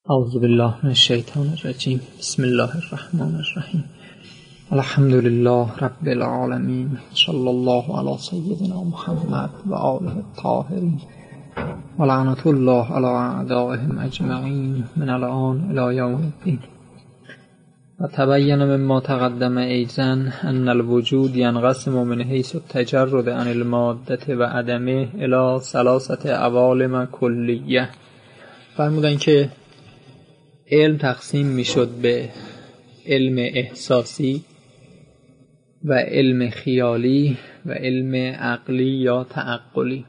اعوذ بالله من الشیطان الرجیم. بسم الله الرحمن الرحیم. الحمد لله رب العالمین. صلی الله علی سیدنا محمد و آله الطاهرین و لعنت الله علی اعدائهم اجمعین من الآن الی یوم الدین. و تبین مما تقدم ایضا ان الوجود ینقسم من حیث التجرد عن الماده و عدمه الی ثلاثه عوالم کلیه. فرمودن که علم تقسیم میشد به علم احساسی و علم خیالی و علم عقلی یا تعقلی.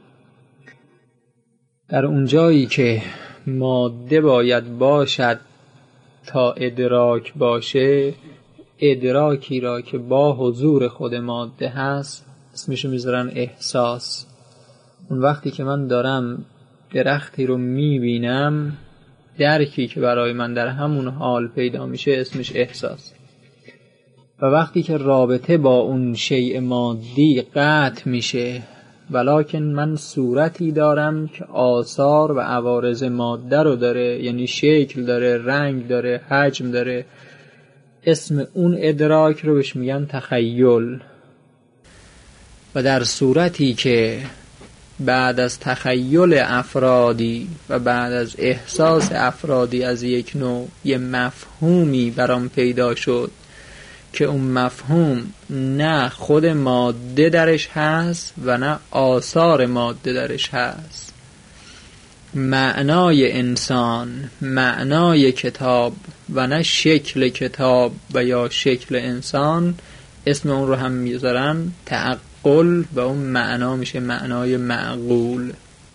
در اونجایی که ماده باید باشد تا ادراک باشه، ادراکی را که با حضور خود ماده هست اسمشو میذارن احساس. اون وقتی که من دارم درختی رو میبینم، درکی که برای من در همون حال پیدا میشه اسمش احساس. و وقتی که رابطه با اون شیء مادی قطع میشه ولکن من صورتی دارم که آثار و عوارض ماده رو داره، یعنی شکل داره، رنگ داره، حجم داره، اسم اون ادراک رو بهش میگن تخیل. و در صورتی که بعد از تخیل افرادی و بعد از احساس افرادی از یک نوع یه مفهومی برام پیدا شد که اون مفهوم نه خود ماده درش هست و نه آثار ماده درش هست، معنای انسان، معنای کتاب و نه شکل کتاب و یا شکل انسان، اسم اون رو هم میذارن تعقل و اون معنا میشه معنای معقول.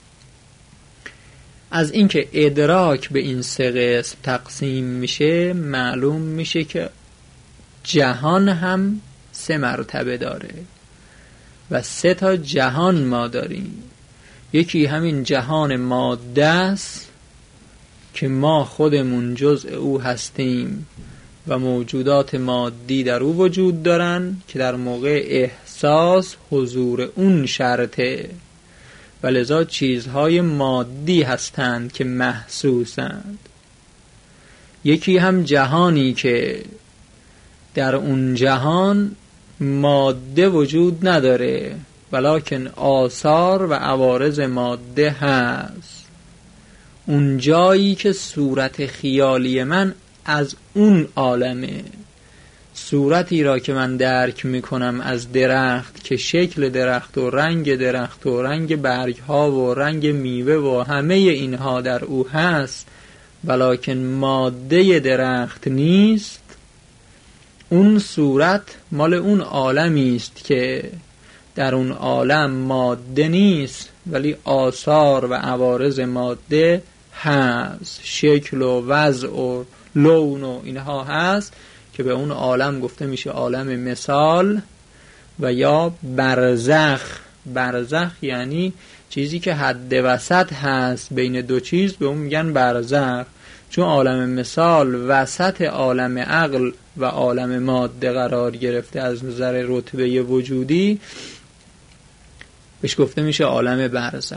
از اینکه ادراک به این سه قسم تقسیم میشه معلوم میشه که جهان هم سه مرتبه داره و سه تا جهان ما داریم. یکی همین جهان ماده است که ما خودمون جزء او هستیم و موجودات مادی در او وجود دارن که در موقع احساس حضور اون شرطه و لذا چیزهای مادی هستند که محسوسند. یکی هم جهانی که در اون جهان ماده وجود نداره ولکن آثار و عوارض ماده هست. اون جایی که صورت خیالی من از اون عالمه، صورتی را که من درک میکنم از درخت که شکل درخت و رنگ برگ ها و رنگ میوه و همه اینها در او هست ولکن ماده درخت نیست، اون صورت مال اون عالمی است که در اون عالم ماده نیست ولی آثار و عوارض ماده هست، شکل و وضع و لون و اینها هست که به اون عالم گفته میشه عالم مثال و یا برزخ. برزخ یعنی چیزی که حد وسط هست بین دو چیز، به اون میگن برزخ. چون عالم مثال وسط عالم عقل و عالم ماده قرار گرفته از نظر رتبه وجودی، بهش گفته میشه عالم برزخ.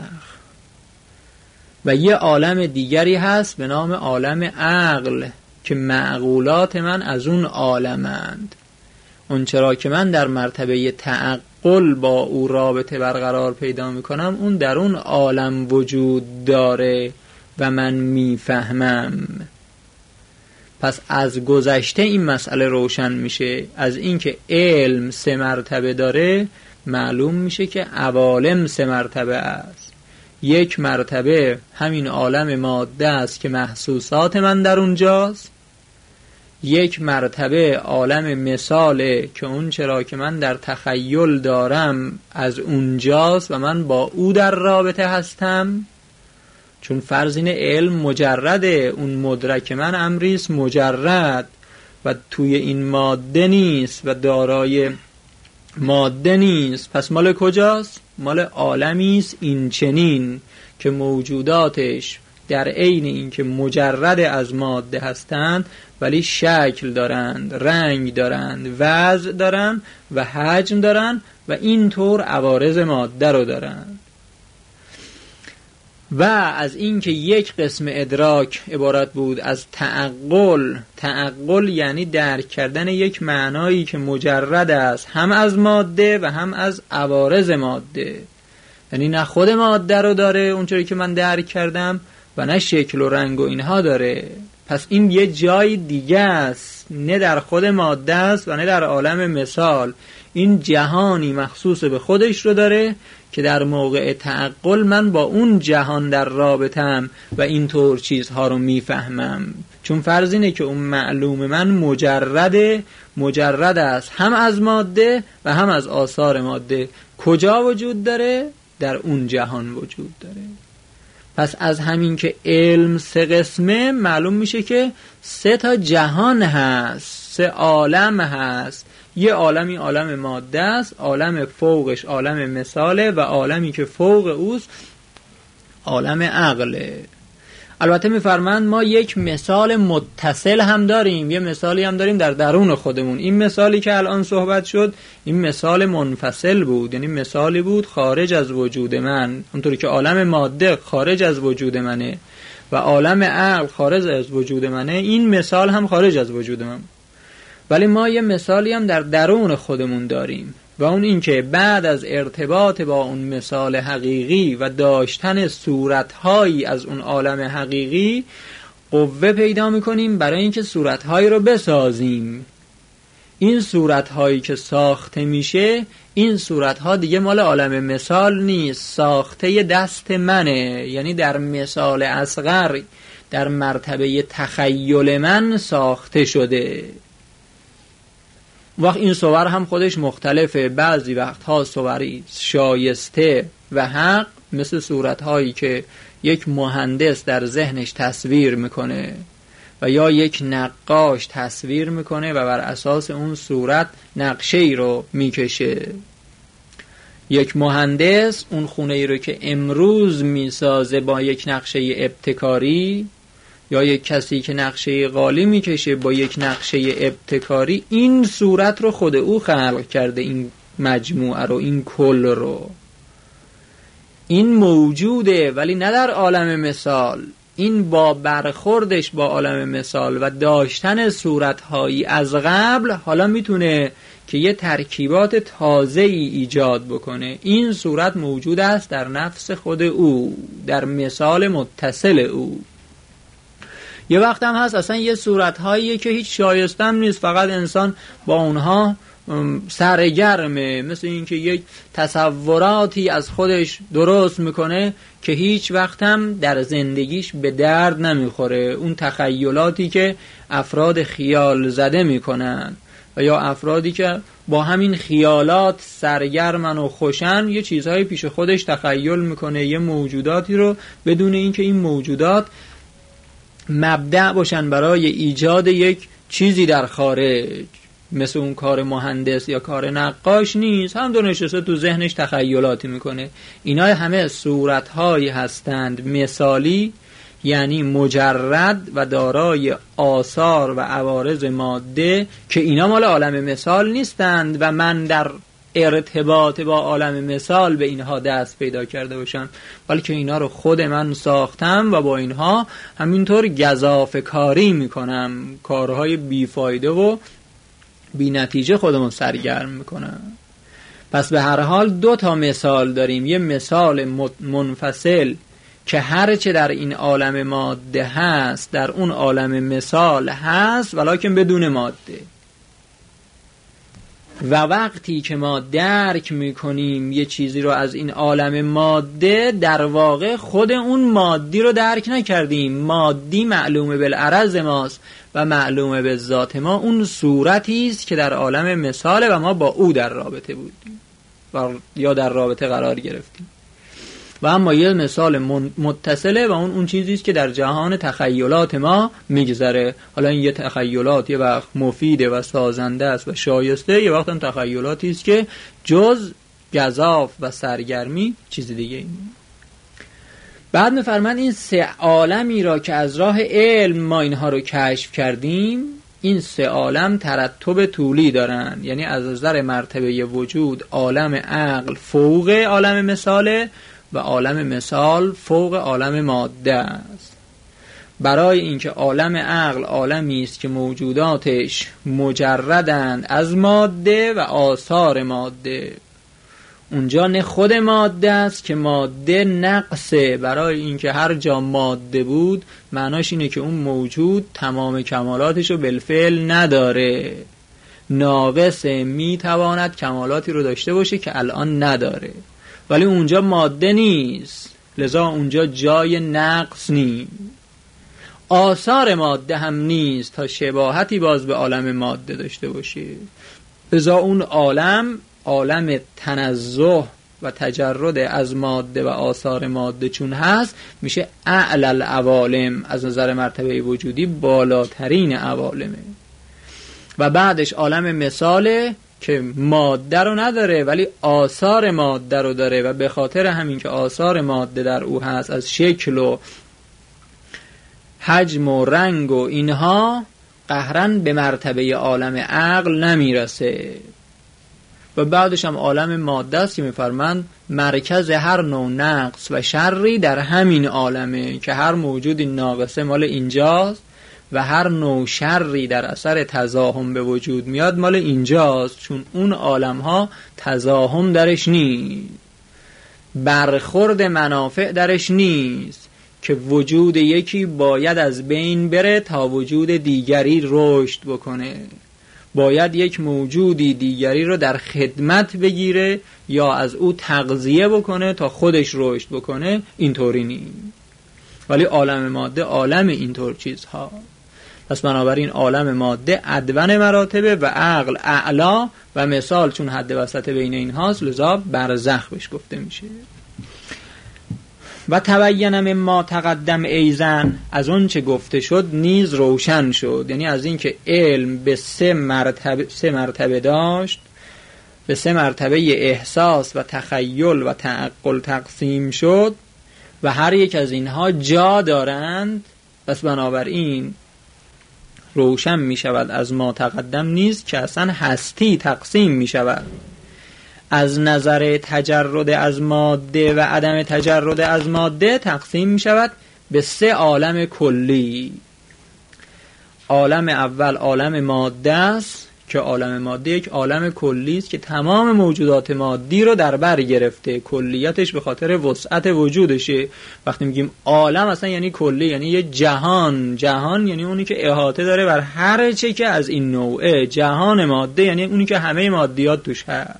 و یه عالم دیگری هست به نام عالم عقل که معقولات من از اون عالمند. اون چرا که من در مرتبه تعقل با او رابطه برقرار پیدا میکنم، اون در اون عالم وجود داره و من میفهمم. پس از گذشته این مسئله روشن میشه. از اینکه علم سه مرتبه داره معلوم میشه که عوالم سه مرتبه است. یک مرتبه همین عالم ماده است که محسوسات من در اونجاست. یک مرتبه عالم مثاله که اون چرا که من در تخیل دارم از اونجاست و من با او در رابطه هستم. چون فرض اینه علم مجرده، اون مدرک من امریست مجرد و توی این ماده نیست و دارای ماده نیست. پس مال کجاست؟ مال عالمیست این چنین که موجوداتش در عین این که مجرد از ماده هستند ولی شکل دارند، رنگ دارند، وضع دارند و حجم دارند و اینطور عوارض ماده رو دارند. و از این که یک قسم ادراک عبارت بود از تعقل یعنی درک کردن یک معنایی که مجرد است هم از ماده و هم از عوارض ماده، یعنی نه خود ماده رو داره اونطوری که من درک کردم و نه شکل و رنگ و اینها داره. پس این یه جای دیگه است، نه در خود ماده است و نه در عالم مثال. این جهانی مخصوص به خودش رو داره که در موقع تعقل من با اون جهان در رابطم و اینطور چیزها رو میفهمم، چون فرض اینه که اون معلوم من مجرد است هم از ماده و هم از آثار ماده. کجا وجود داره؟ در اون جهان وجود داره. پس از همین که علم 3 قسمه معلوم میشه که 3 تا جهان هست، 3 عالم هست. یه عالمی عالم ماده است، عالم فوقش عالم مثاله و عالمی که فوق اوست عالم عقله. البته میفرمند ما یک مثال متصل هم داریم، یه مثالی هم داریم در درون خودمون. این مثالی که الان صحبت شد این مثال منفصل بود، یعنی مثالی بود خارج از وجود من، اونطوری که عالم ماده خارج از وجود منه و عالم عقل خارج از وجود منه، این مثال هم خارج از وجود من. ولی ما یه مثالی هم در درون خودمون داریم و اون این که بعد از ارتباط با اون مثال حقیقی و داشتن صورتهایی از اون عالم حقیقی قوه پیدا میکنیم برای اینکه صورتهایی رو بسازیم. این صورتهایی که ساخته میشه، این صورتها دیگه مال عالم مثال نیست، ساخته دست منه، یعنی در مثال اصغر در مرتبه تخیل من ساخته شده. وقت این صور هم خودش مختلفه، بعضی وقتها صوری شایسته و حق، مثل صورتهایی که یک مهندس در ذهنش تصویر میکنه و یا یک نقاش تصویر میکنه و بر اساس اون صورت نقشه ای رو میکشه. یک مهندس اون خونه ای رو که امروز میسازه با یک نقشه ابتکاری، یا یک کسی که نقشه قالی میکشه با یک نقشه ابتکاری، این صورت رو خود او خلق کرده، این مجموعه رو، این کل رو. این موجوده ولی نه در عالم مثال. این با برخوردش با عالم مثال و داشتن صورتهایی از قبل حالا میتونه که یه ترکیبات تازه ای ایجاد بکنه. این صورت موجود است در نفس خود او، در مثال متصل او. یه وقت هم هست اصلا یه صورتهایی که هیچ شایستم نیست، فقط انسان با اونها سرگرمه، مثل این که یک تصوراتی از خودش درست میکنه که هیچ وقت هم در زندگیش به درد نمیخوره. اون تخیلاتی که افراد خیال زده میکنن و یا افرادی که با همین خیالات سرگرمن و خوشن، یه چیزهای پیش خودش تخیل میکنه، یه موجوداتی رو بدون اینکه این موجودات مبدأ باشن برای ایجاد یک چیزی در خارج، مثل اون کار مهندس یا کار نقاش نیست، هم دو نشسته تو ذهنش تخیلاتی میکنه. اینا همه صورتهایی هستند مثالی، یعنی مجرد و دارای آثار و عوارض ماده که اینا مال عالم مثال نیستند و من در ارتباط با عالم مثال به اینها دست پیدا کرده باشم، بلکه اینا رو خود من ساختم و با اینها همینطور گزافه کاری میکنم، کارهای بیفایده و بی نتیجه خودمون سرگرم میکنم. پس به هر حال 2 تا مثال داریم، یه مثال منفصل که هر چه در این عالم ماده هست در اون عالم مثال هست ولکن بدون ماده. و وقتی که ما درک میکنیم یه چیزی رو از این عالم ماده، در واقع خود اون مادی رو درک نکردیم. مادی معلومه بالعرض ماست و معلومه به ذات ما، اون صورتی است که در عالم مثاله و ما با او در رابطه بودیم یا در رابطه قرار گرفتیم. و اما یه مثال متصله و اون چیزی است که در جهان تخیلات ما میگذره. حالا این یه تخیلات یه وقت مفیده و سازنده است و شایسته، یه وقت هم تخیلاتی است که جز گزاف و سرگرمی چیز دیگه این. بعد میفرمان این 3 عالمی را که از راه علم ما اینها رو کشف کردیم، این 3 عالم ترتب طولی دارن، یعنی از نظر مرتبه وجود عالم عقل فوق عالم مثاله و عالم مثال فوق عالم ماده است. برای اینکه عالم عقل عالمی است که موجوداتش مجردند از ماده و آثار ماده. اونجا نه خود ماده است که ماده نقصه. برای اینکه هر جا ماده بود معناش اینه که اون موجود تمام کمالاتش رو بالفعل نداره، ناقصه، میتواند کمالاتی رو داشته باشه که الان نداره، ولی اونجا ماده نیست، لذا اونجا جای نقص نیست. آثار ماده هم نیست تا شباهتی باز به عالم ماده داشته باشه. لذا اون عالم تنزه و تجرد از ماده و آثار ماده چون هست میشه اعلی العوالم، از نظر مرتبه وجودی بالاترین عوالمه. و بعدش عالم مثاله که ماده رو نداره ولی آثار ماده رو داره و به خاطر همین که آثار ماده در او هست از شکل و حجم و رنگ و اینها قهرن به مرتبه عالم عقل نمیرسه. و بعدش هم عالم ماده است که میفرمند مرکز هر نوع نقص و شری در همین عالمه، که هر موجودی ناقصه مال اینجاست و هر نوع شری در اثر تزاحم به وجود میاد مال اینجاست، چون اون عالم ها تزاحم درش نیست، برخورد منافع درش نیست که وجود یکی باید از بین بره تا وجود دیگری رشد بکنه، باید یک موجودی دیگری رو در خدمت بگیره یا از او تغذیه بکنه تا خودش رشد بکنه. اینطوری نیست. ولی عالم ماده عالم اینطور چیزها. پس بنابراین عالم ماده ادون مراتبه و عقل اعلا و مثال چون حد وسط بین این هاست لذا برزخ بهش گفته میشه. و تبین مما تقدم ایزن، از اون چه گفته شد نیز روشن شد، یعنی از این که علم به سه مرتبه داشت، به سه مرتبه احساس و تخیل و تعقل تقسیم شد و هر یک از اینها جا دارند. پس بنابراین روشن می شود از ما تقدم نیز که اصلا هستی تقسیم می شود از نظر تجرد از ماده و عدم تجرد از ماده تقسیم می شود به سه عالم کلی. عالم اول عالم ماده است که عالم ماده یک عالم کلی است که تمام موجودات مادی رو در بر گرفته، کلیتش به خاطر وسعت وجودشه. وقتی میگیم عالم اصلا یعنی کلی، یعنی یه جهان یعنی اونی که احاطه داره بر هر چه که از این نوعه. جهان ماده یعنی اونی که همه مادیات توش هست.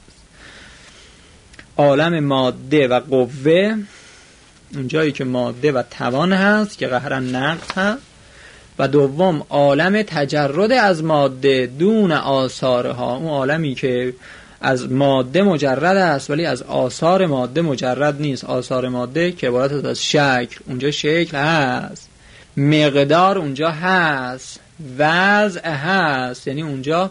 عالم ماده و قوه، اونجایی که ماده و توان هست که قهرن نقص هست. و دوم عالم تجرد از ماده دون آثارها، اون عالمی که از ماده مجرد است ولی از آثار ماده مجرد نیست. آثار ماده که عبارت است از شکل، اونجا شکل هست، مقدار اونجا هست، وضع هست، یعنی اونجا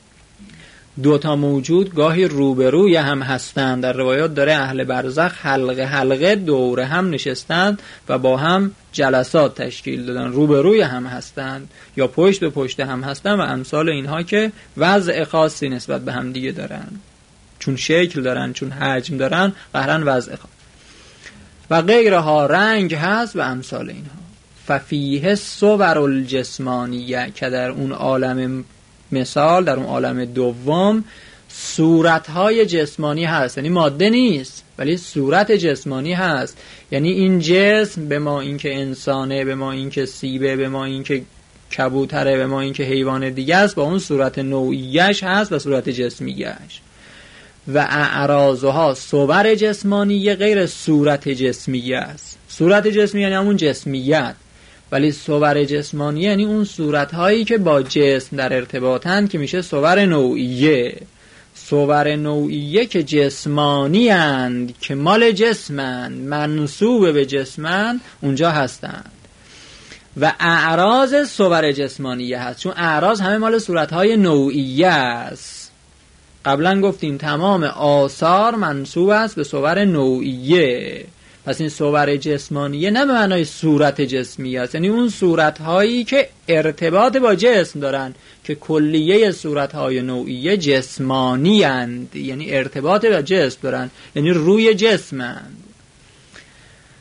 دوتا موجود گاهی روبروی هم هستند. در روایات داره اهل برزخ حلقه دور هم نشستند و با هم جلسات تشکیل دادن، روبروی هم هستند یا پشت به پشت هم هستند و امثال اینها که وضع خاصی نسبت به هم دیگه دارن، چون شکل دارن، چون حجم دارن، قهرن وضع خاص. و غیرها رنگ هست و امثال اینها. ففیه صور الجسمانیه، که در اون عالم مثال، در اون عالم دوم صورتهای جسمانی هست، یعنی ماده نیست ولی صورت جسمانی هست. یعنی این جسم به ما اینکه انسانه، به ما اینکه سیبه، به ما اینکه کبوتره، به ما اینکه حیوان دیگه است، با اون صورت نوعیش هست و صورت جسمیش. و اعراضها صور جسمانی غیر صورت جسمیه است. صورت جسمی یعنی همون جسمیت، ولی صور جسمانی یعنی اون صورتهایی که با جسم در ارتباطن که میشه صور نوعیه. صور نوعیه که جسمانی اند، که مال جسمن، منسوب به جسمن، اونجا هستند. و اعراض صور جسمانیه هست، چون اعراض همه مال صورتهای نوعیه است. قبلا گفتیم تمام آثار منسوب است به صور نوعیه. پس این صور جسمانیه نه به معنای صورت جسمی است، یعنی اون صورتهایی که ارتباط با جسم دارن، که کلیه صورتهای نوعیه جسمانی اند، یعنی ارتباط با جسم دارن، یعنی روی جسمند.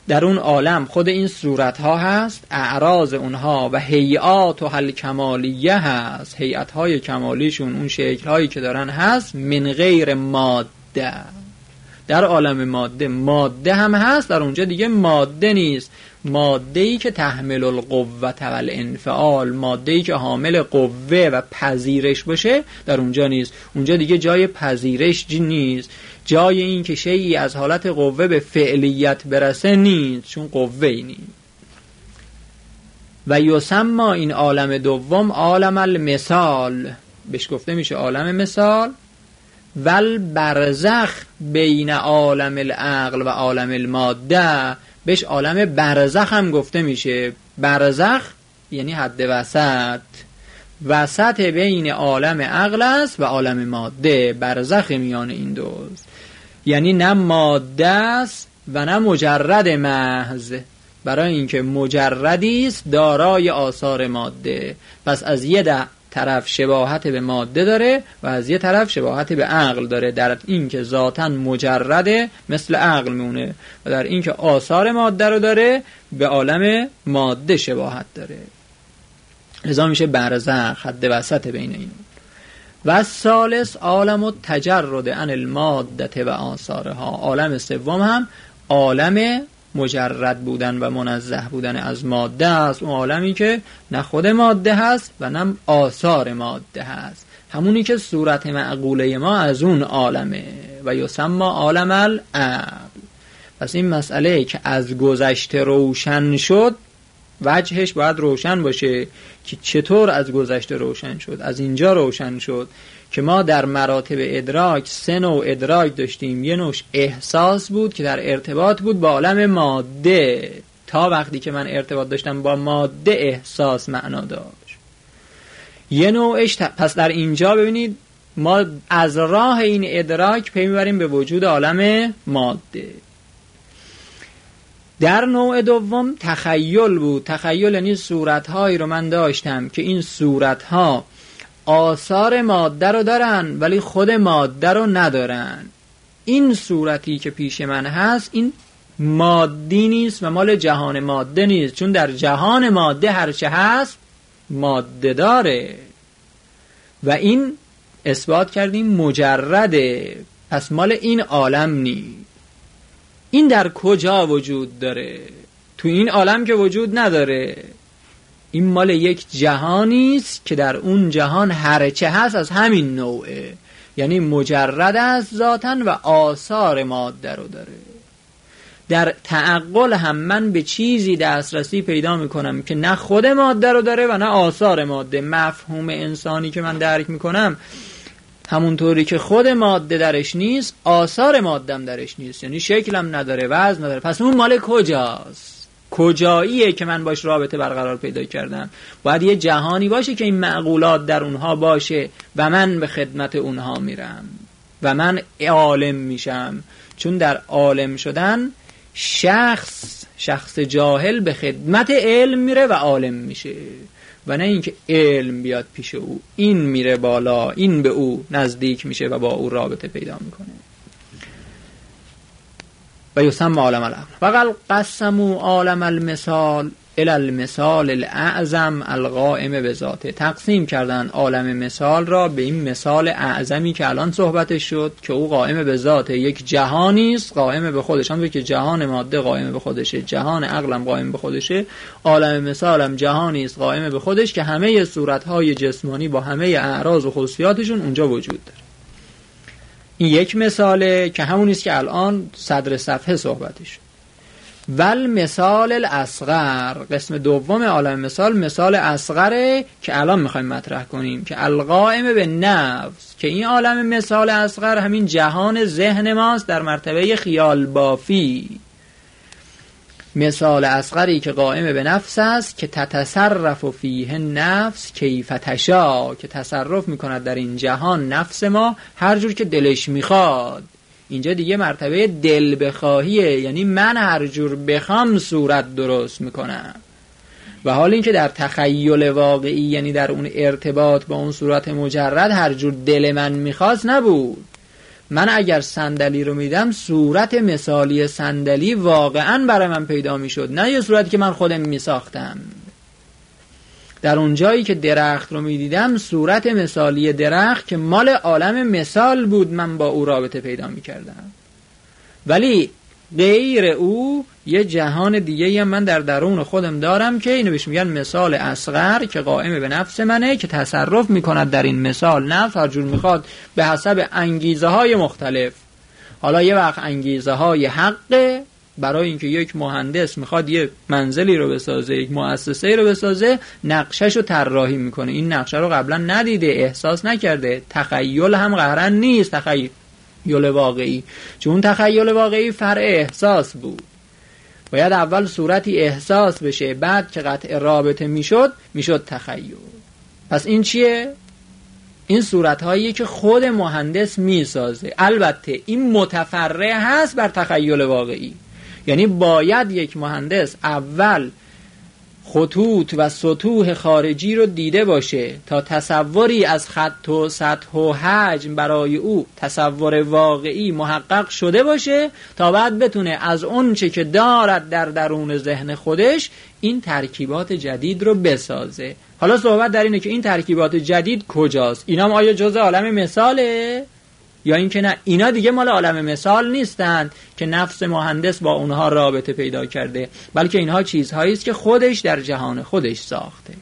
در اون عالم خود این صورت ها هست، اعراض اونها و هیئات و حل کمالیه هست، هیئت های کمالیشون، اون شکل هایی که دارن هست، من غیر ماده. در عالم ماده هم هست، در اونجا دیگه ماده نیست. ماده‌ای که تحمل القوة والانفعال، ماده‌ای که حامل قوه و پذیرش باشه، در اونجا نیست. اونجا دیگه جای پذیرش نیست، جای این که شیئی از حالت قوه به فعلیت برسه نیست، چون قوه‌ای نیست. و یسمى این عالم دوم عالم المثال، بهش گفته میشه عالم مثال. ول برزخ بین عالم العقل و عالم الماده، بهش عالم برزخ هم گفته میشه. برزخ یعنی حد وسط، وسط بین عالم عقل است و عالم ماده، برزخ میان این دوست، یعنی نه ماده است و نه مجرد محض، برای اینکه مجردی است دارای آثار ماده، پس از یه طرف شباهت به ماده داره و از یه طرف شباهت به عقل داره، در این که ذاتاً مجرده مثل عقل میمونه و در این که آثار ماده رو داره به عالم ماده شباهت داره، لذا میشه برزخ، حد وسط بین این. و ثالث عالم التجرد عن الماده و آثارها، عالم سوم هم عالم مجرد بودن و منزه بودن از ماده است، اون عالمی که نه خود ماده هست و نه آثار ماده هست، همونی که صورت معقوله ما از اون عالمه. و یسمى عالم العقل. پس این مسئله که از گذشته روشن شد، وجهش باید روشن باشه که چطور از گذشته روشن شد. از اینجا روشن شد که ما در مراتب ادراک 3 نوع ادراک داشتیم. یه نوعش احساس بود که در ارتباط بود با عالم ماده، تا وقتی که من ارتباط داشتم با ماده احساس معنا داشت. یه نوعش پس در اینجا ببینید ما از راه این ادراک پی میبریم به وجود عالم ماده. در نوع دوم تخیل بود. تخیل یعنی صورتهایی رو من داشتم که این صورتها آثار ماده رو دارن ولی خود ماده رو ندارن. این صورتی که پیش من هست این مادی نیست و مال جهان ماده نیست، چون در جهان ماده هرچه هست ماده داره و این اثبات کردیم مجرده، پس مال این عالم نیست. این در کجا وجود داره؟ تو این عالم که وجود نداره. این مال یک جهانی است که در اون جهان هرچه هست از همین نوعه، یعنی مجرد است ذاتاً و آثار ماده رو داره. در تعقل هم من به چیزی دسترسی پیدا میکنم که نه خود ماده رو داره و نه آثار ماده. مفهوم انسانی که من درک میکنم همونطوری که خود ماده درش نیست، آثار ماده‌ام درش نیست، یعنی شکلم نداره، وزن نداره. پس اون مال کجاست؟ کجاییه که من باش رابطه برقرار پیدا کردم؟ باید یه جهانی باشه که این معقولات در اونها باشه و من به خدمت اونها میرم و من عالم میشم، چون در عالم شدن شخص جاهل به خدمت علم میره و عالم میشه و نه اینکه علم بیاد پیش او، این میره بالا، این به او نزدیک میشه و با او رابطه پیدا میکنه. و یسمى عالم العقل. فقل قسموا عالم المثال الی المثال الاعظم القائم بذاته. تقسیم کردن عالم مثال را به این مثال اعظمی که الان صحبتش شد که او قائم به ذاته، یک جهانی است قائم به خودش. هم که جهان ماده قائم به خودشه، جهان عقلم قائم به خودشه، عالم مثالم جهانی است قائم به خودش که همه صورت‌های جسمانی با همه اعراض و خصوصیاتشون اونجا وجود داره. این یک مثاله که همون است که الان صدر صفحه صحبتش. ول مثال الاصغر، قسم دوم عالم مثال، مثال اصغره که الان میخوایم مطرح کنیم که القائم به نفس، که این عالم مثال اصغر همین جهان ذهن ماست در مرتبه خیال بافی. مثال اصغری که قائم به نفس است که تتصرف فیه نفس کیف تشاء، که تصرف میکند در این جهان نفس ما هر جور که دلش میخواد. اینجا دیگه مرتبه دل بخواهیه، یعنی من هر جور بخوام صورت درست میکنم. و حال این که در تخیل واقعی، یعنی در اون ارتباط با اون صورت مجرد، هر جور دل من میخواست نبود، من اگر صندلی رو میدم صورت مثالی صندلی واقعا برای من پیدا میشد، نه یه صورتی که من خودم میساختم. در اون جایی که درخت رو میدیدم صورت مثالی درخت که مال عالم مثال بود من با او رابطه پیدا میکردم. ولی غیر او یه جهان دیگه هم من در درون خودم دارم که اینو بهش میگن مثال اصغر که قائم به نفس منه، که تصرف میکند در این مثال نفس هر جور میخواد به حسب انگیزه های مختلف. حالا یه وقت انگیزه های حقه، برای اینکه یک مهندس میخواد یه منزلی رو بسازه، یک مؤسسه رو بسازه، نقشش رو طراحی میکنه. این نقشه رو قبلا ندیده، احساس نکرده، تخیل هم قهرن نیست، تخیل واقعی، چون تخیل واقعی فرع احساس بود. باید اول صورتی احساس بشه، بعد که قطع رابطه میشد تخیل. پس این چیه؟ این صورتهایی که خود مهندس میسازه. البته این متفرع هست بر تخیل واقعی، یعنی باید یک مهندس اول خطوط و سطوح خارجی رو دیده باشه تا تصوری از خط و سطح و حجم برای او تصور واقعی محقق شده باشه تا بعد بتونه از اون چه که دارد در درون ذهن خودش این ترکیبات جدید رو بسازه. حالا صحبت در اینه که این ترکیبات جدید کجاست؟ اینا هم آیا جزء عالم مثاله؟ یا اینکه نه اینا دیگه مال عالم مثال نیستند که نفس مهندس با اونها رابطه پیدا کرده، بلکه اینها چیزهایی است که خودش در جهان خودش ساخته.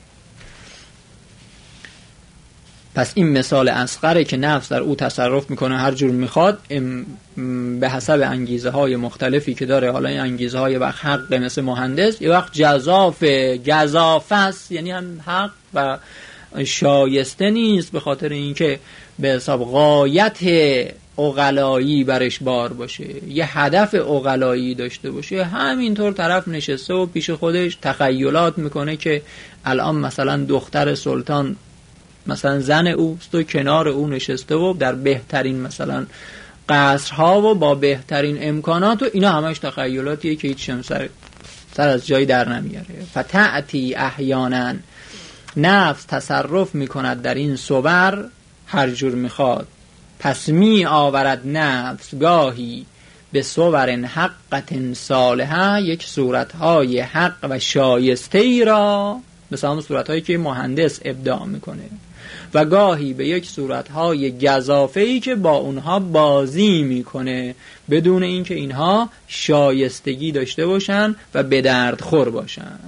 پس این مثال اصغره که نفس در او تصرف میکنه هر جور میخواد به حسب انگیزه های مختلفی که داره. حالا این انگیزه های وقت حق مثل مهندس، یه وقت گزافه است، یعنی هم حق و شایسته نیست به خاطر اینکه به حساب غایت عقلایی برش بار باشه، یه هدف عقلایی داشته باشه. همینطور طرف نشسته و پیش خودش تخیلات میکنه که الان مثلا دختر سلطان مثلا زن اوست و کنار او نشسته و در بهترین مثلا قصرها و با بهترین امکانات، و اینا همش تخیلاتیه که هیچ سر از جایی در نمیاره. فتأتی احیانا، نفس تصرف میکند در این صور هر جور میخواد. پس می آورد نفس گاهی به صور حقت صالحه، یک صورتهای حق و شایسته ای را، مثلا همون صورتهایی که مهندس ابداع میکنه، و گاهی به یک صورتهای گزافه ای که با اونها بازی میکنه بدون اینکه اینها شایستگی داشته باشن و به درد خور باشن.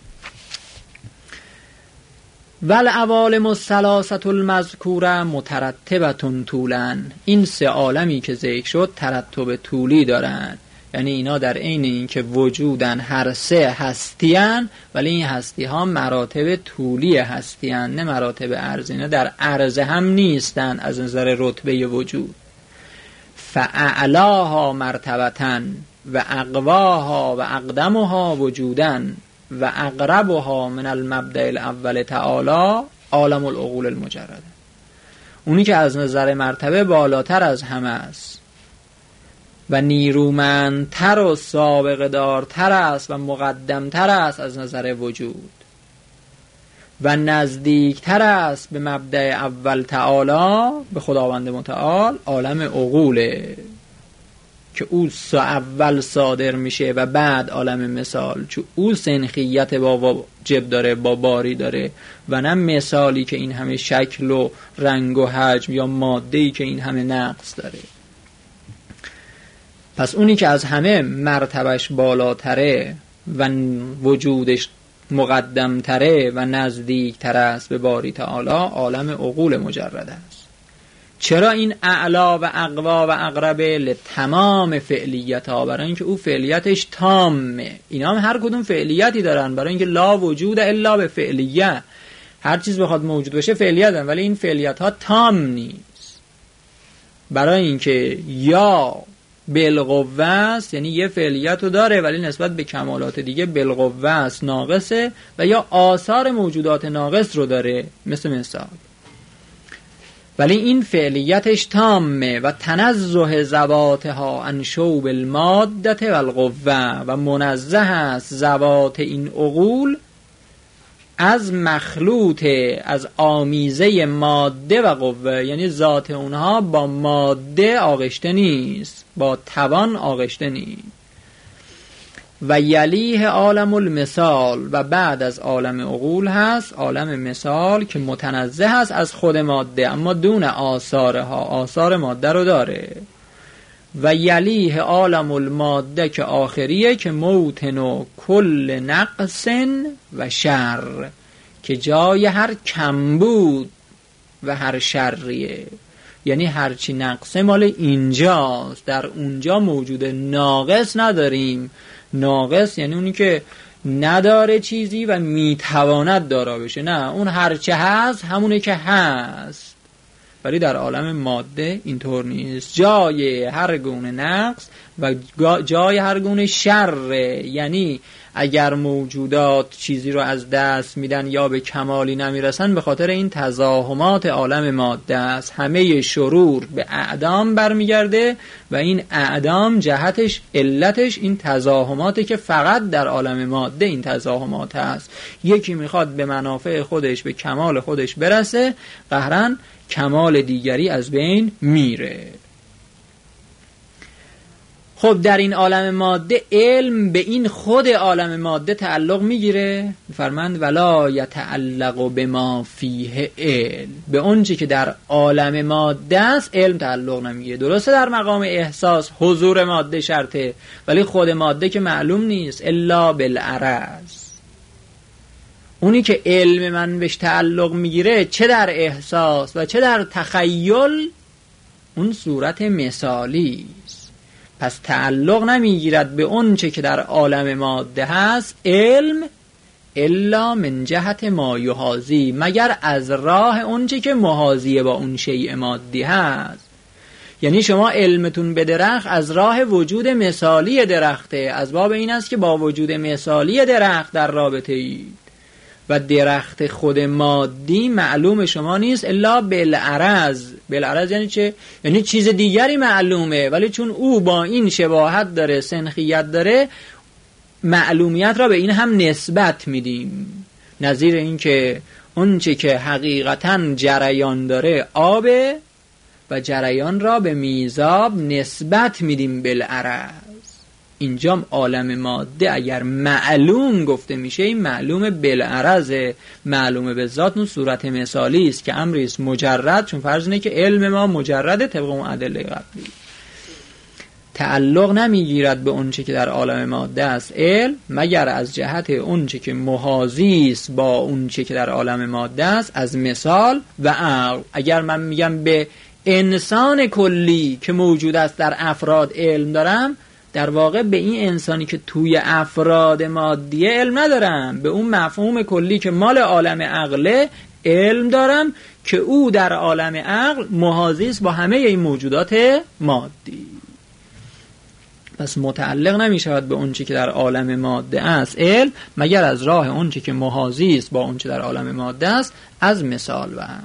والعوالم الثلاثه المذکوره مترتبه طولا، این سه عالمی که ذکر شد ترتب طولی دارن، یعنی اینا در عین این که وجودن هر سه هستیان، ولی این هستی ها مراتب طولی هستیان نه مراتب عرضی، نه در عرض هم نیستن از نظر رتبه وجود. فاعلاها مرتبتن و اقواها و اقدمها وجودن و اقربها من المبدأ الاول تعالی عالم العقول المجرده، اونی که از نظر مرتبه بالاتر از همه است و نیرومندتر و سابقه دارتر است و مقدمتر است از نظر وجود و نزدیکتر است به مبدأ اول تعالی، به خداوند متعال، عالم عقوله که او اول صادر میشه و بعد عالم مثال، چون او سنخیت با واجب داره، با باری داره، و نه مثالی که این همه شکل و رنگ و حجم یا ماده‌ای که این همه نقص داره. پس اونی که از همه مرتبش بالاتره و وجودش مقدمتره و نزدیکتر است به باری تعالی عالم عقول مجرد است. چرا این اعلا و اقوا و اقربه؟ لتمام فعلیت ها، برای اینکه او فعلیتش تامه. اینا هم هر کدوم فعلیتی دارن، برای اینکه لا وجود الا به فعلیه، هر چیز بخواد موجود باشه فعلیت هم، ولی این فعلیت ها تام نیست، برای اینکه یا بالقوه است، یعنی یه فعلیت رو داره ولی نسبت به کمالات دیگه بالقوه است، ناقصه، و یا آثار موجودات ناقص رو داره مثال، ولی این فعلیتش تامه و تنزه ذواتها عن شوب الماده و القوه، و منزه است ذوات این عقول از مخلوط، از آمیزه ماده و قوه، یعنی ذات اونها با ماده آغشته نیست، با توان آغشته نیست. و یلیه عالم المثال، و بعد از عالم عقول هست عالم مثال که متنزه هست از خود ماده اما دون آثارها، آثار ماده رو داره. و یلیه عالم الماده که آخریه که موطن و کل نقص و شر، که جای هر کمبود و هر شریه، یعنی هرچی نقصه مال اینجاست، در اونجا موجود. ناقص نداریم. ناقص یعنی اونی که نداره چیزی و میتواند دارا بشه، نه، اون هرچه هست همونه که هست. ولی در عالم ماده اینطور نیست. جای هر گونه نقص و جای هر گونه شر، یعنی اگر موجودات چیزی رو از دست میدن یا به کمالی نمیرسن به خاطر این تزاحمات عالم ماده است. همه شرور به اعدام برمیگرده و این اعدام جهتش، علتش این تزاحماته که فقط در عالم ماده این تزاحمات هست. یکی میخواد به منافع خودش، به کمال خودش برسه، قهرن کمال دیگری از بین میره. خب در این عالم ماده علم به این خود عالم ماده تعلق میگیره. فرمند ولا یتعلق بما فیه علم، به اونچه که در عالم ماده است علم تعلق نمیگیره. درسته در مقام احساس حضور ماده شرطه، ولی خود ماده که معلوم نیست الا بالعرض. اونی که علم من بهش تعلق میگیره چه در احساس و چه در تخیل، اون صورت مثالی است. پس تعلق نمیگیرد به اون چه که در عالم ماده هست علم الا من جهت ما یحاذی، مگر از راه اون چه که محاذیه با اون شیء مادی هست. یعنی شما علمتون به درخت از راه وجود مثالی درخته، از باب این است که با وجود مثالی درخت در رابطه اید و درخت خود مادی معلوم شما نیست الا بالعرض. بالعرض یعنی چه؟ یعنی چیز دیگری معلومه، ولی چون او با این شباهت داره، سنخیت داره، معلومیت را به این هم نسبت میدیم. نظیر این که اون چه که حقیقتاً جریان داره آبه و جریان را به میزاب نسبت میدیم بالعرض. اینجا عالم ماده اگر معلوم گفته میشه این معلوم بالعرض، معلوم به ذات، اون صورت مثالی است که امری است مجرد، چون فرض اینه که علم ما مجرده طبق اون ادله قبلی. تعلق نمیگیرد به اون چه که در عالم ماده است علم مگر از جهت اون چه که محاذی است با اون چه که در عالم ماده است از مثال و عقل. اگر من میگم به انسان کلی که موجود است در افراد علم دارم، در واقع به این انسانی که توی افراد مادیه علم ندارم، به اون مفهوم کلی که مال عالم عقله علم دارم که او در عالم عقل محاذی است با همه این موجودات مادی. پس متعلق نمی شود به اون چی که در عالم ماده است علم مگر از راه اون چی که محاذی است با اون چی در عالم ماده است از مثال و هم.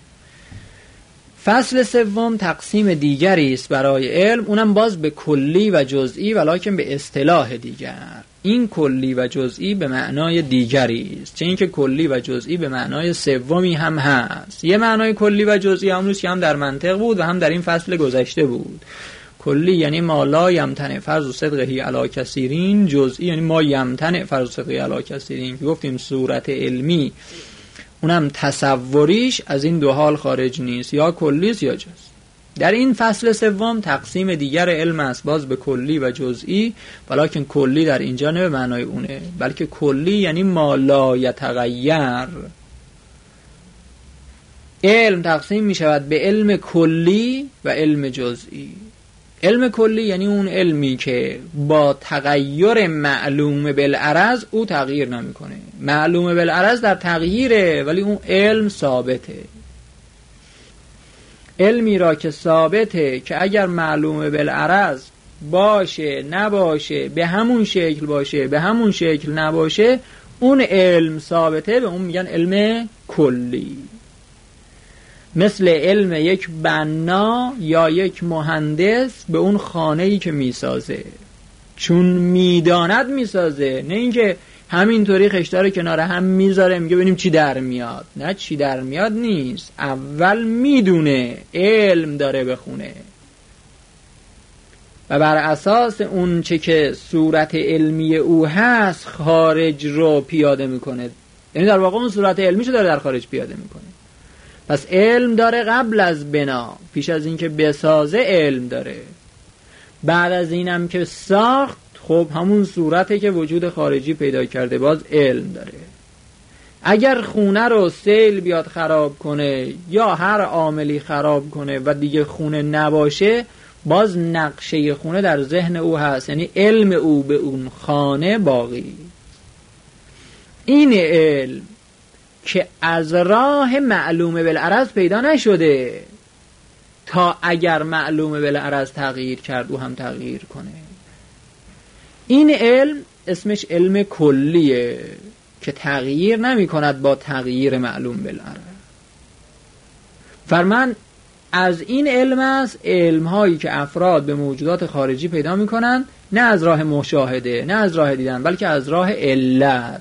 فصل سوم تقسیم دیگری است برای علم، اونم باز به کلی و جزئی ولکن به اصطلاح دیگر. این کلی و جزئی به معنای دیگری است، چه اینکه کلی و جزئی به معنای سومی هم هست. یه معنای کلی و جزئی امروز که هم در منطق بود و هم در این فصل گذشته بود. کلی یعنی ما لا یمتنع فرض صدقه علی کثیرین، جزئی یعنی ما یمتنع فرض صدقه علی کثیرین که گفتیم صورت علمی اونم تصوریش از این دو حال خارج نیست، یا کلی است یا جزئی. در این فصل سوم تقسیم دیگر علم است، باز به کلی و جزئی، ولکن کلی در اینجا نه به معنای اونه، بلکه کلی یعنی ما لا یتغیر. علم تقسیم می شود به علم کلی و علم جزئی. علم کلی یعنی اون علمی که با تغییر معلوم بالعرض او تغییر نمیکنه. معلوم بالعرض در تغییره ولی اون علم ثابته. علمی را که ثابته که اگر معلوم بالعرض باشه نباشه، به همون شکل باشه به همون شکل نباشه، اون علم ثابته، به اون میگن علم کلی. مثل علم یک بنا یا یک مهندس به اون خانه‌ای که میسازه، چون میداند میسازه، نه اینکه همینطوری خشتا رو کنار هم میذاره، میگه ببینیم چی در میاد. نه چی در میاد نیست، اول میدونه، علم داره بخونه و بر اساس اون چه که صورت علمی او هست خارج رو پیاده میکنه. یعنی در واقع اون صورت علمیشو داره در خارج پیاده میکنه. پس علم داره قبل از بنا، پیش از اینکه بسازه علم داره، بعد از اینم که ساخت خب همون صورته که وجود خارجی پیدا کرده باز علم داره. اگر خونه رو سیل بیاد خراب کنه یا هر عاملی خراب کنه و دیگه خونه نباشه، باز نقشه خونه در ذهن او هست، یعنی علم او به اون خانه باقی. این علم که از راه معلوم بالعرض پیدا نشده تا اگر معلوم بالعرض تغییر کرد او هم تغییر کنه. این علم اسمش علم کلیه که تغییر نمی کند با تغییر معلوم بالعرض. فرمان از این علم است علم هایی که افراد به موجودات خارجی پیدا می کنند، نه از راه مشاهده، نه از راه دیدن، بلکه از راه علت.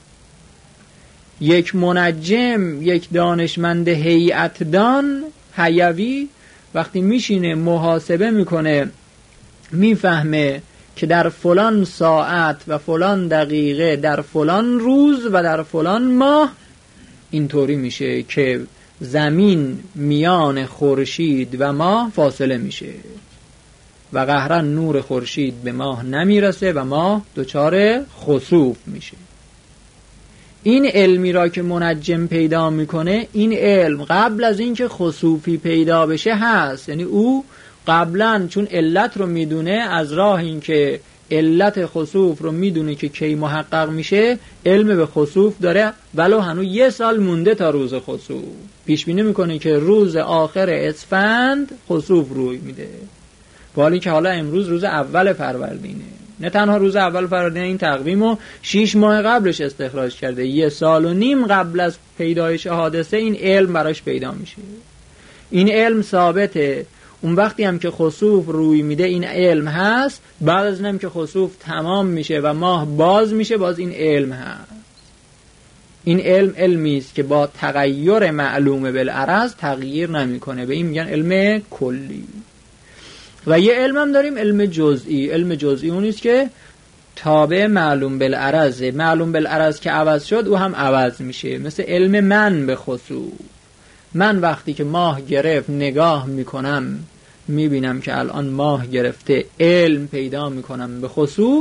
یک منجم، یک دانشمند هیئتدان حیوی وقتی میشینه محاسبه میکنه، میفهمه که در فلان ساعت و فلان دقیقه در فلان روز و در فلان ماه اینطوری میشه که زمین میان خورشید و ماه فاصله میشه و قهرا نور خورشید به ماه نمیرسه و ماه دچار خسوف میشه. این علمی را که منجم پیدا میکنه، این علم قبل از اینکه خسوفی پیدا بشه هست. یعنی او قبلا چون علت رو میدونه، از راه اینکه علت خسوف رو میدونه که کی محقق میشه، علم به خسوف داره، ولو هنوز 1 سال مونده تا روز خسوف. پیش بینی میکنه که روز آخر اسفند خسوف روی میده، حالی که حالا امروز روز اول فروردینه. نه تنها روز اول فروردین، این تقویمو 6 ماه قبلش استخراج کرده، 1.5 سال قبل از پیدایش حادثه این علم براش پیدا میشه. این علم ثابته. اون وقتی هم که خسوف روی میده این علم هست، بعد از اینم که خسوف تمام میشه و ماه باز میشه باز این علم هست. این علم علمی است که با تغییر معلوم بالعرض تغییر نمیکنه، به این میگن علم کلی. و یه علم هم داریم، علم جزئی. علم جزئی اون است که تابع معلوم بالعرض، معلوم بالعرض که عوض شد او هم عوض میشه. مثل علم من به خصوص، من وقتی که ماه گرفت نگاه میکنم میبینم که الان ماه گرفته، علم پیدا میکنم به خسوف.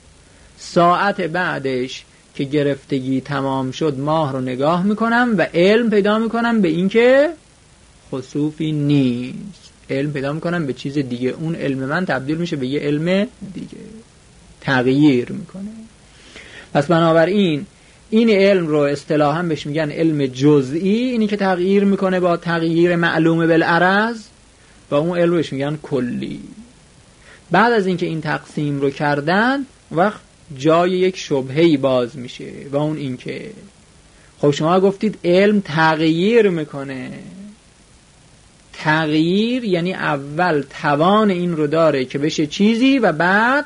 ساعت بعدش که گرفتگی تمام شد ماه رو نگاه میکنم و علم پیدا میکنم به این که خسوفی نیست، علم پیدا میکنم به چیز دیگه. اون علم من تبدیل میشه به یه علم دیگه، تغییر میکنه. پس بنابراین این علم رو اصطلاحاً بهش میگن علم جزئی، اینی که تغییر میکنه با تغییر معلوم بالعرض، و اون علم بهش میگن کلی. بعد از اینکه این تقسیم رو کردن، وقت جای یک شبهه‌ای باز میشه و اون این که خب شما گفتید علم تغییر میکنه. تغییر یعنی اول توان این رو داره که بشه چیزی و بعد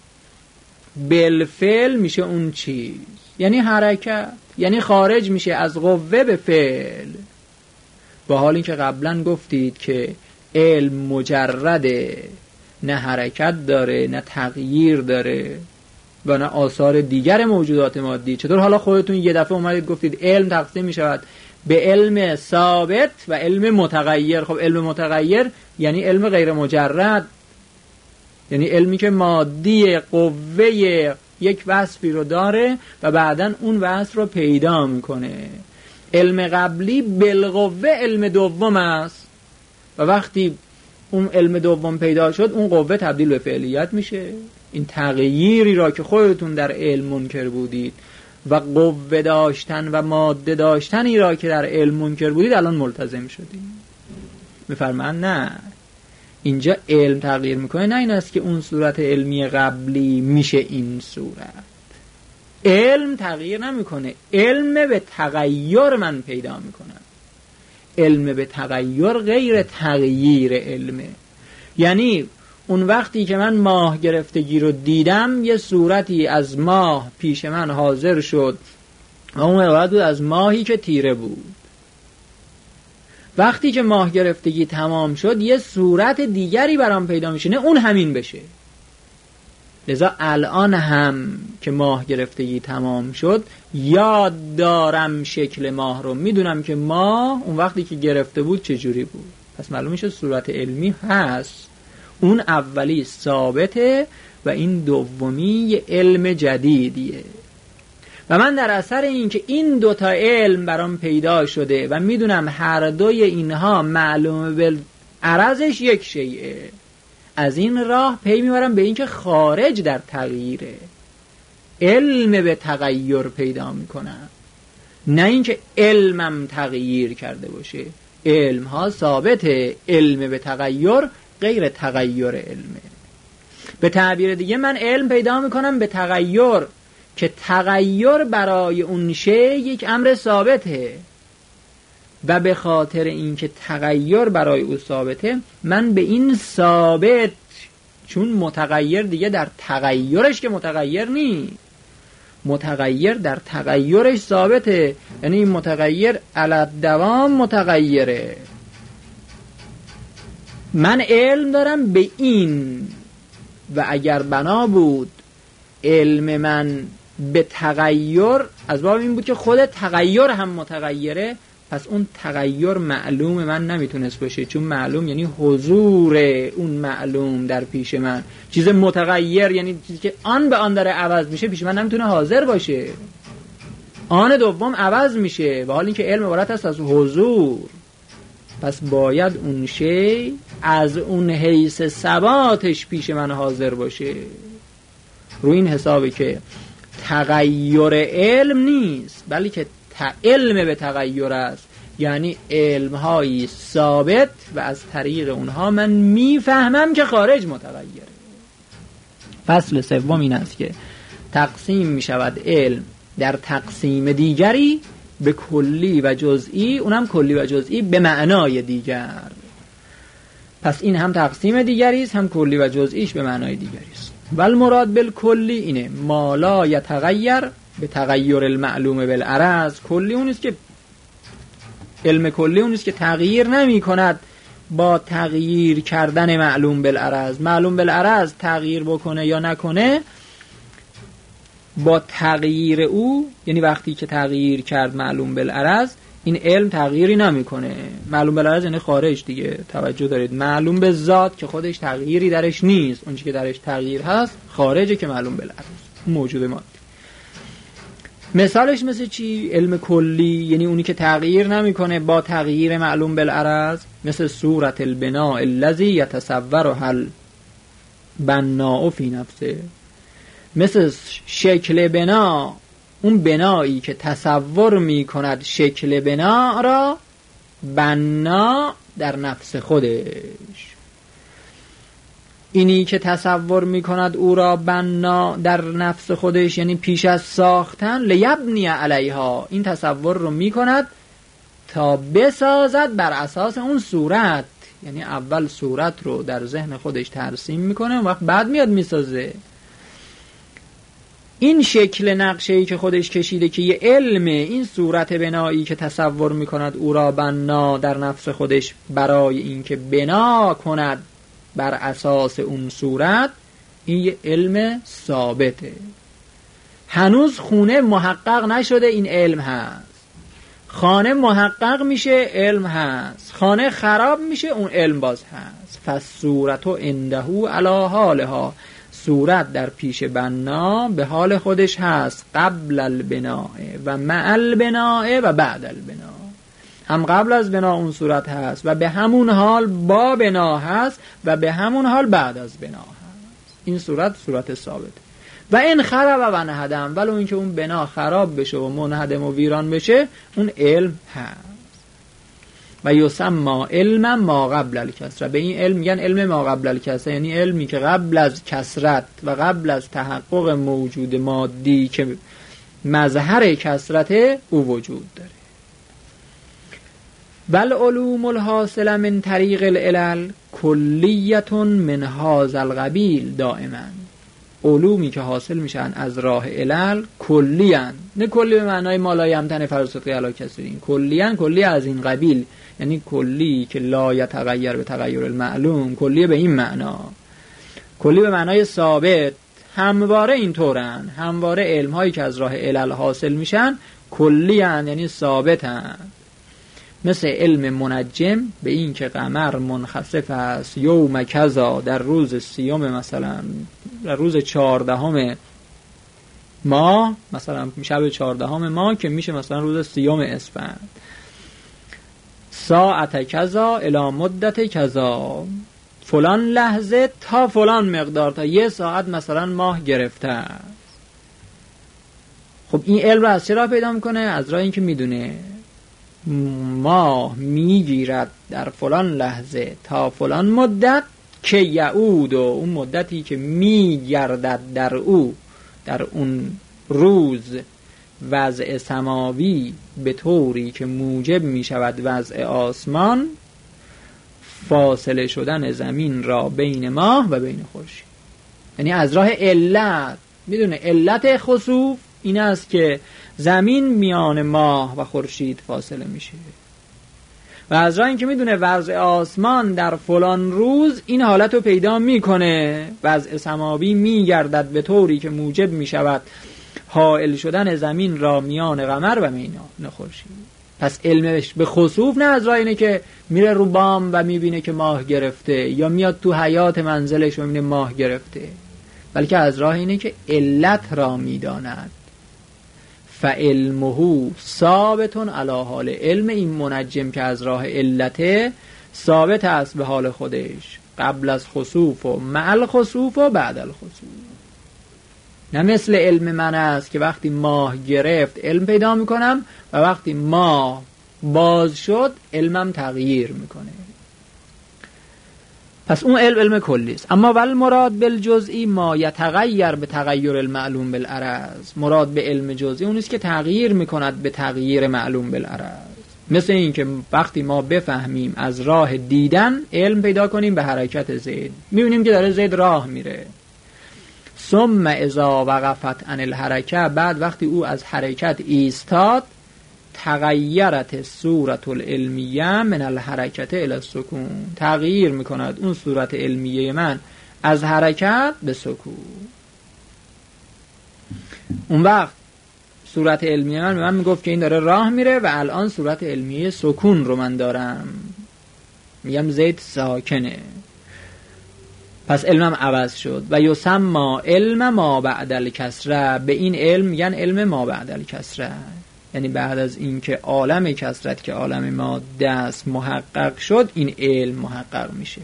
بالفعل میشه اون چیز، یعنی حرکت، یعنی خارج میشه از قوه به فعل. با حالی که قبلا گفتید که علم مجرده، نه حرکت داره، نه تغییر داره و نه آثار دیگر موجودات مادی. چطور حالا خودتون یه دفعه اومدید گفتید علم تقسیم میشود به علم ثابت و علم متغیر؟ خب علم متغیر یعنی علم غیر مجرد، یعنی علمی که مادی قوه یک وصفی رو داره و بعداً اون وصف رو پیدا میکنه. علم قبلی بالقوه علم دوم است و وقتی اون علم دوم پیدا شد اون قوه تبدیل به فعلیت میشه. این تغییری را که خودتون در علم منکر بودید و قوه داشتن و ماده داشتنی را که در علم منکر بودید الان ملتزم شدید. میفرمان نه، اینجا علم تغییر میکنه، نه این است که اون صورت علمی قبلی میشه این صورت. علم تغییر نمیکنه، علم به تغییر من پیدا میکنم. علم به تغییر غیر تغییر علمه. یعنی اون وقتی که من ماه گرفتگی رو دیدم یه صورتی از ماه پیش من حاضر شد و اون عبارت بود از ماهی که تیره بود. وقتی که ماه گرفتگی تمام شد یه صورت دیگری برام پیدا میشه، نه اون همین بشه. لذا الان هم که ماه گرفتگی تمام شد یاد دارم شکل ماه رو، میدونم که ماه اون وقتی که گرفته بود چجوری بود. پس معلوم میشه صورت علمی هست، اون اولی ثابته و این دومی یه علم جدیدیه. و من در اثر این که این دوتا علم برام پیدا شده و میدونم هر دوی اینها معلومه بالعرضش یک شیئه، از این راه پی میبرم به این که خارج در تغییره، علم به تغییر پیدا میکنم، نه اینکه علمم تغییر کرده باشه. علم ها ثابته، علم به تغییر غیر تغییر علمه. به تعبیر دیگه من علم پیدا میکنم به تغییر که تغییر برای اون شی یک امر ثابته و به خاطر اینکه تغییر برای او ثابته من به این ثابت، چون متغیر دیگه در تغییرش که متغیر نیست، متغیر در تغییرش ثابته، یعنی این متغیر علی دوام متغیره. من علم دارم به این و اگر بنا بود علم من به تغییر از باب این بود که خود تغییر هم متغیره، پس اون تغییر معلوم من نمیتونست باشه، چون معلوم یعنی حضور اون معلوم در پیش من. چیز متغیر یعنی چیزی که آن به آن داره عوض میشه پیش من نمیتونه حاضر باشه، آن دوم عوض میشه، و حال این که علم عبارت است از حضور. پس باید اون شی از اون حیث ثباتش پیش من حاضر باشه. روی این حسابی که تغییر علم نیست بلکه علم به تغییر است، یعنی علم‌هایی ثابت و از طریق اونها من میفهمم که خارج متغیره. فصل سوم این است که تقسیم میشود علم در تقسیم دیگری به کلی و جزئی، اونم کلی و جزئی به معنای دیگر. پس این هم تقسیم دیگری است، هم کلی و جزئیش به معنای دیگری است. ولی مراد بالکلی اینه ما لا یتغیر به تغییر المعلوم بالعرض. کلی اون است که علم کلی اون است که تغییر نمی کند با تغییر کردن معلوم بالعرض. معلوم بالعرض تغییر بکنه یا نکنه با تغییر او، یعنی وقتی که تغییر کرد معلوم بالعرض این علم تغییری نمیکنه. معلوم بالعرض یعنی خارج دیگه، توجه دارید. معلوم به ذات که خودش تغییری درش نیست، اون چیزی که درش تغییر هست خارجه که معلوم بالعرض موجود مادی. مثالش مثل چی؟ علم کلی یعنی اونی که تغییر نمیکنه با تغییر معلوم بالعرض، مثل صورت البناء الذی یتصورها البناء فی نفسه، مثل شکل بنا، اون بنایی که تصور میکند شکل بنا را بنا در نفس خودش. اینی که تصور میکند او را بنا در نفس خودش یعنی پیش از ساختن، لیبنی علیها، این تصور رو میکند تا بسازد بر اساس اون صورت، یعنی اول صورت رو در ذهن خودش ترسیم میکنه و بعد میاد میسازه. این شکل نقشه‌ای که خودش کشیده که یه علمه، این صورت بنایی که تصور میکند او را بنا در نفس خودش برای این که بنا کند بر اساس اون صورت، این یه علم ثابته. هنوز خونه محقق نشده، این علم هست. خانه محقق میشه، علم هست. خانه خراب میشه، اون علم باز هست. فالصورت عنده علی حالها، صورت در پیش بنا به حال خودش هست، قبل البناء و مع البناء و بعد البناء. هم قبل از بنا اون صورت هست و به همون حال با بنا هست و به همون حال بعد از بنا هست. این صورت ثابت. و این خراب و انهدم، ولو اینکه اون بنا خراب بشه و منهدم و ویران بشه، اون علم هست. و یسمى علم ما قبل الکسره، به این علم میگن علم ما قبل الکسره، یعنی علمی که قبل از کسرت و قبل از تحقق موجود مادی که مظهر کسرت او وجود داره. والعلوم الحاصله من طریق العلل کلیتون من هذا القبیل دائما. علومی که حاصل میشن از راه علل کلیان، نه کلی به معنای مالای امتن فرصدقی علا کسرین، کلیان کلی از این قبیل، یعنی کلی که لا یتغیر به تغیر المعلوم، کلی به این معنا، کلی به معنای ثابت. همواره اینطورن، همواره علم هایی که از راه علل حاصل میشن کلیان، یعنی ثابتن. مثل علم منجم به این که قمر منخسف است یوم کذا، در روز سیوم، مثلا در روز 14 ماه، مثلا شب 14 ماه که میشه مثلا روز سیوم اسفند، ساعت کذا الی مدت کذا، فلان لحظه تا فلان مقدار، تا 1 ساعت مثلا ماه گرفته است. خب این علم رو از چرا پیدا میکنه؟ از راه این که میدونه ماه میگیرد در فلان لحظه تا فلان مدت که یعود، و اون مدتی که میگردد در او، در اون روز، وضع سماوی به طوری که موجب میشود وضع آسمان، فاصله شدن زمین را بین ماه و بین خورشید. یعنی از راه علت میدونه علت خسوف این است که زمین میان ماه و خورشید فاصله میشه، و از راه این که میدونه وضع آسمان در فلان روز این حالت رو پیدا میکنه، وضع سماوی میگردد به طوری که موجب میشود حائل شدن زمین را میان قمر و میان خورشید. پس علمش به خسوف نه از راه اینه که میره رو بام و میبینه که ماه گرفته، یا میاد تو حیات منزلش و میبینه ماه گرفته، بلکه از راه اینه که علت را میداند. فعلمه ثابتون علی حال، علم این منجم که از راه علته ثابت است به حال خودش، قبل از خسوف و مع الخسوف و بعد الخسوف. نه مثل علم من است که وقتی ماه گرفت علم پیدا میکنم و وقتی ماه باز شد علمم تغییر میکنه. پس اون علم کلی است. اما ول مراد بالجزئی ما یتغیر به تغیر المعلوم بالعرض، مراد به علم جزئی اون است که تغییر میکند به تغییر معلوم بالعرض. مثل این که وقتی ما بفهمیم از راه دیدن علم پیدا کنیم به حرکت زید، میبینیم که داره زید راه میره، ثم اذا وقفت عن الحرکه، بعد وقتی او از حرکت ایستاد، تغیرت صورت العلمیه من الحرکت الی السکون، تغییر میکند اون صورت علمیه من از حرکت به سکون. اون وقت صورت علمیه من به من میگفت که این داره راه میره، و الان صورت علمیه سکون رو من دارم، میگم زید ساکنه، پس علمم عوض شد. و یسمى علم ما بعد الکسره، به این علم میگن علم ما بعد الکسره، یعنی بعد از این که عالم کسرت که عالم ماده است محقق شد، این علم محقق میشه.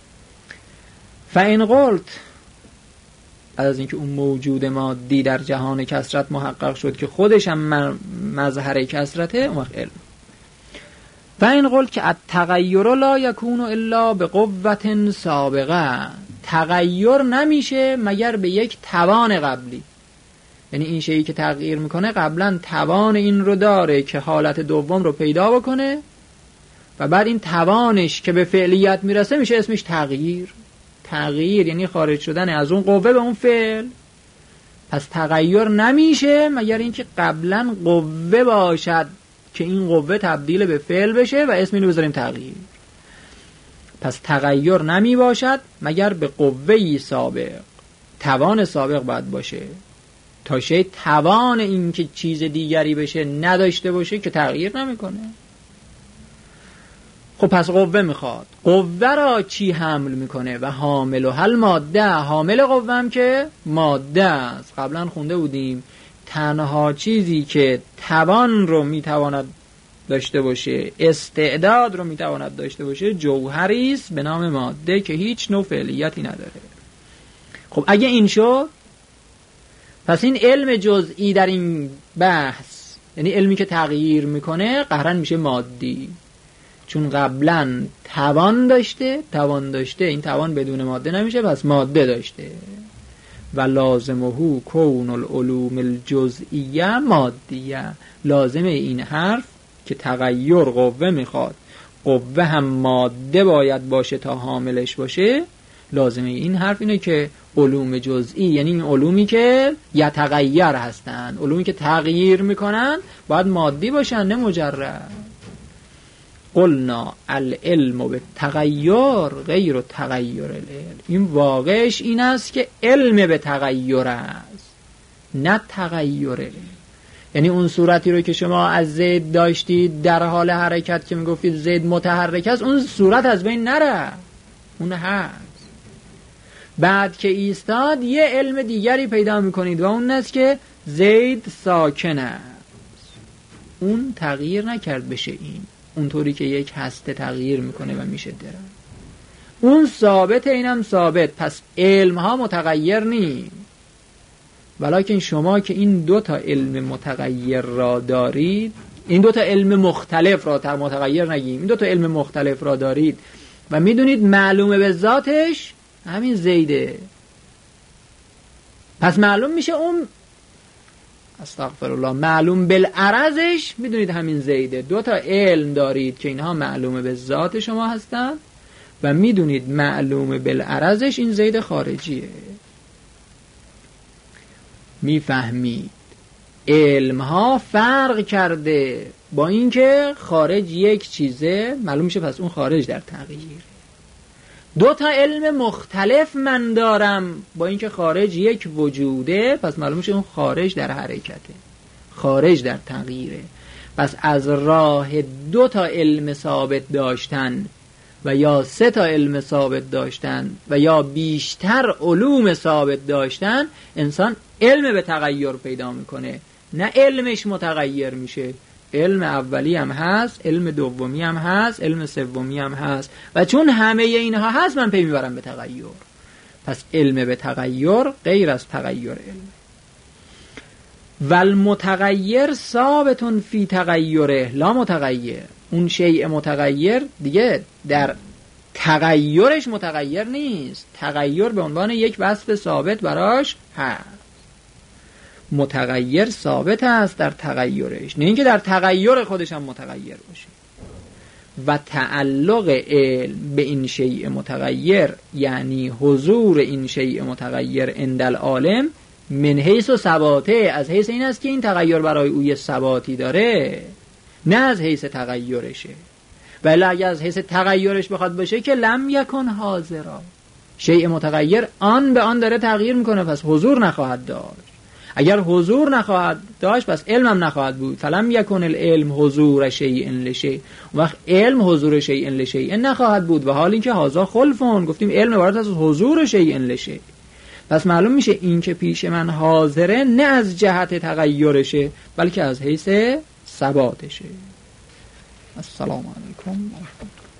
فإن قلت، بعد از این که اون موجود مادی در جهان کسرت محقق شد که خودش هم مظهر کسرته، اون وقت علم. فإن قلت که التغیر لا یکون الا بقوة سابقه، تغییر نمیشه مگر به یک توان قبلی، یعنی این شیئی که تغییر میکنه قبلا توان این رو داره که حالت دوم رو پیدا بکنه، و بعد این توانش که به فعلیت میرسه میشه اسمش تغییر. تغییر یعنی خارج شدن از اون قوه به اون فعل. پس تغییر نمیشه مگر اینکه قبلا قوه باشد که این قوه تبدیل به فعل بشه و اسم اینو بذاریم تغییر. پس تغییر نمی باشد مگر به قوه‌ای سابق، توان سابق باید باشه. تا شی توان این که چیز دیگری بشه نداشته باشه که تغییر نمیکنه. خب پس قوه میخواد. قوه را چی حمل میکنه؟ و حامل و حل ماده. حامل قوه هم که ماده است. قبلا خونده بودیم تنها چیزی که توان رو میتواند داشته باشه، استعداد رو میتواند داشته باشه، جوهری است به نام ماده که هیچ نوع فعلیتی نداره. خب اگه این شد، پس این علم جزئی در این بحث، یعنی علمی که تغییر میکنه، قهرن میشه مادی، چون قبلا توان داشته. این توان بدون ماده نمیشه، پس ماده داشته. و لازمه کون العلوم الجزئیه مادیه، لازم این حرف که تغییر قوه میخواد، قوه هم ماده باید باشه تا حاملش باشه، لازمه این حرف اینه که علوم جزئی، یعنی این علومی که یتغیر هستن، علومی که تغییر میکنن، باید مادی باشن نه مجرد. قلنا العلم بالتغیر غیر تغیر العلم. این واقعش این است که علم به تغییر است نه تغییر علم. یعنی اون صورتی رو که شما از زید داشتید در حال حرکت که میگفتید زید متحرک است، اون صورت از بین نره، اون هست. بعد که ایستاد یه علم دیگری پیدا میکنید و اون است که زید ساکن است. اون تغییر نکرد بشه این، اونطوری که یک هسته تغییر میکنه و میشه درم. اون ثابت، اینم ثابت. پس علم ها متغیر نیست. ولیکن شما که این دو تا علم متغیر را دارید، این دو تا علم مختلف را، متغیر نگیم، این دو تا علم مختلف را دارید و میدونید معلومه به ذاتش همین زیده، پس معلوم میشه اون، استغفرالله، معلوم بالعرضش میدونید همین زیده. دو تا علم دارید که اینها معلومه به ذات شما هستن و میدونید معلومه بالعرضش این زید خارجیه. میفهمید علم ها فرق کرده با اینکه خارج یک چیزه، معلوم میشه پس اون خارج در تغییر. دو تا علم مختلف من دارم با اینکه خارج یک وجوده، پس معلوم میشه اون خارج در حرکته، خارج در تغییره. پس از راه دو تا علم ثابت داشتن و یا سه تا علم ثابت داشتن و یا بیشتر علوم ثابت داشتن، انسان علم به تغییر پیدا میکنه، نه علمش متغیر میشه. علم اولی هم هست، علم دومی هم هست، علم سومی هم هست و چون همه اینها هست من پی میبرم به تغییر. پس علم به تغییر غیر از تغییر علم. والمتغیر ثابت فی تغییره لا متغیر. اون شیء متغیر دیگه در تغییرش متغیر نیست، تغییر به عنوان یک وصف ثابت براش هست. متغیر ثابت است در تغییرش، نه اینکه در تغییر خودش هم متغیر باشه. و تعلق علم به این شیء متغیر یعنی حضور این شیء متغیر عند العالم من حیث و ثباته، از حیث این است که این تغییر برای او یه ثباتی داره، نه از حیث تغییرشه. ولی اگر از حیث تغییرش بخواد باشه که لم یکن حاضرا، شیء متغیر آن به آن داره تغییر میکنه، پس حضور نخواهد داشت. اگر حضور نخواهد داشت پس علم هم نخواهد بود. فلم یکن العلم حضور شیء لشیء، وقت علم حضور شیء لشیء نخواهد بود. و حال اینکه هازا خلفون، گفتیم علم عبارت از حضور شیء لشیء. پس معلوم میشه این که پیش من حاضره نه از جهت تغییرشه بلکه از حیث ثباتشه. السلام علیکم و رحمت الله.